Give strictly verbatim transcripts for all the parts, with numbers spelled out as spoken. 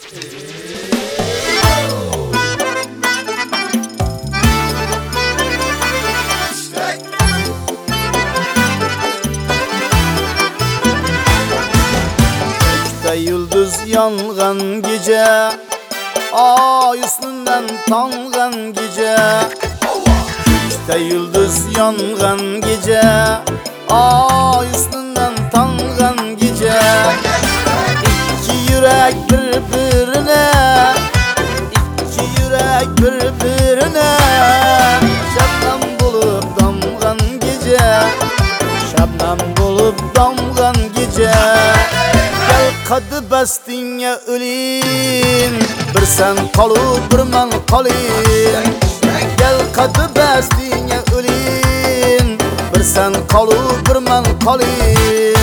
Gökte yıldız yangan gece, ay üstünden tangan gece. Gökte yıldız yangan gece, ay üstünden tangan gece. İki yürek birbirine, iki yürek birbirine, şebnem bulup damgan gece, şebnem bulup damgan gece. Gel kadı bestinye öleyim, bir sen kalıp bir men kalayım. Gel kadı bestinye öleyim, bir sen kalıp bir men kalayım.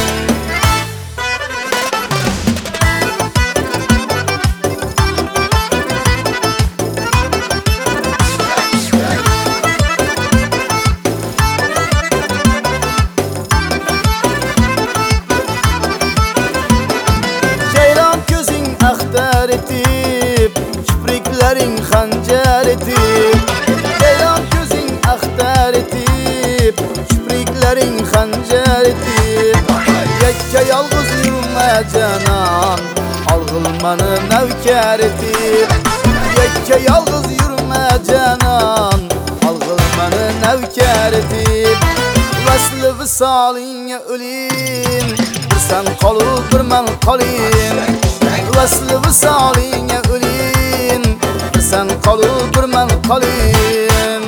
Aktar etip, kipriklerin hancer etip. Ceylan gözün aktar etip, kipriklerin hancer etip. Yekke yalğız yürüme canan, algılmanı nevker etip. Yekke yalğız yürüme canan, algılmanı nevker etip. Vesli visalinye öleyim, bir sen kalıp bir men kalayım. Vesli visaline öleyim, bir sen kalıp bir men kalayım.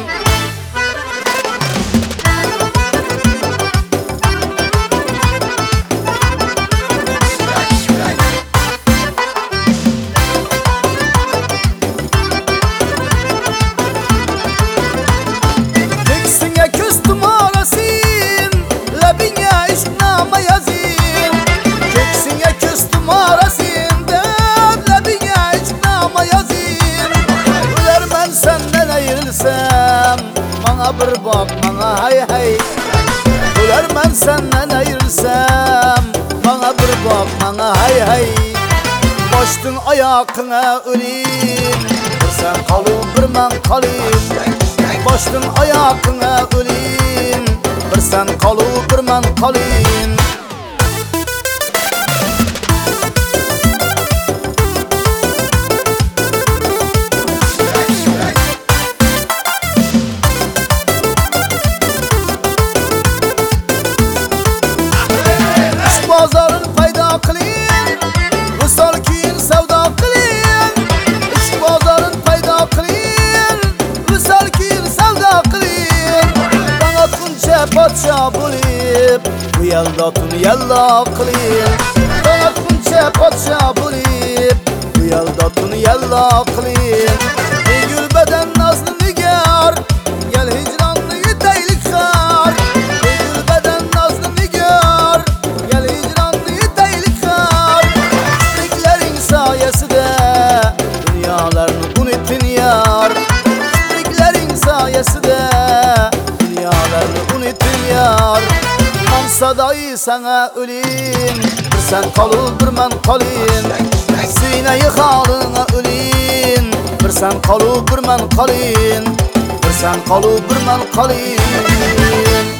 Teksine küstüm arasın, lebine işname yazayım. Teksine küstüm arasın, bana bir bak bana hay hay. Ular ben senden ayırsam, bana bir bak bana hay hay. Baştın ayakına öleyim, bir sen kalıp bir men kalayım. Baştın ayakına öleyim, bir sen kalıp bir men kalayım. Bazarın payda kılın, vısal kiyin sevda kılın. İşk bazarın payda kılın, vısal kiyin sevda kılın. Bana tunca padşah bulup, bu yelda tun yella kılın. Bana tunca padşah bulup, bu yelda tun yella kılın. Ey gül beden nazlı nigar, gel hicranlı yedeylik kar. Ey gül beden nazlı nigar, gel hicranlı yedeylik kar. Kipriklerin sayesinde dünyalarını unutun yar. Kipriklerin sayesinde dünyalarını unutun yar. Mansadayı sana öleyim, bir sen kalıp bir men kalayım. Sineyi halına öleyim, bir sen kalıp bir men kalayım. Bir sen kalıp bir men kalayım.